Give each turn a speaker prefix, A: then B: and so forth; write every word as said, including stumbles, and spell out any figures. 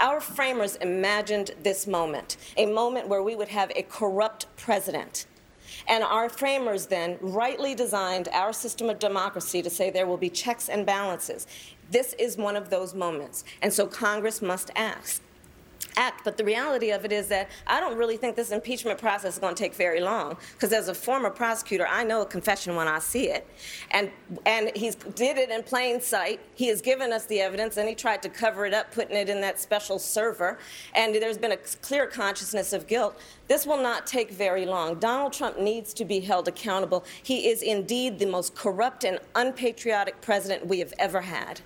A: Our framers imagined this moment, a moment where we would have a corrupt president. And our framers then rightly designed our system of democracy to say there will be checks and balances. This is one of those moments, and so Congress must act. Act. But the reality of it is that I don't really think this impeachment process is going to take very long, because as a former prosecutor, I know a confession when I see it. And and he did it in plain sight. He has given us the evidence, and he tried to cover it up, putting it in that special server. And there's been a clear consciousness of guilt. This will not take very long. Donald Trump needs to be held accountable. He is indeed the most corrupt and unpatriotic president we have ever had.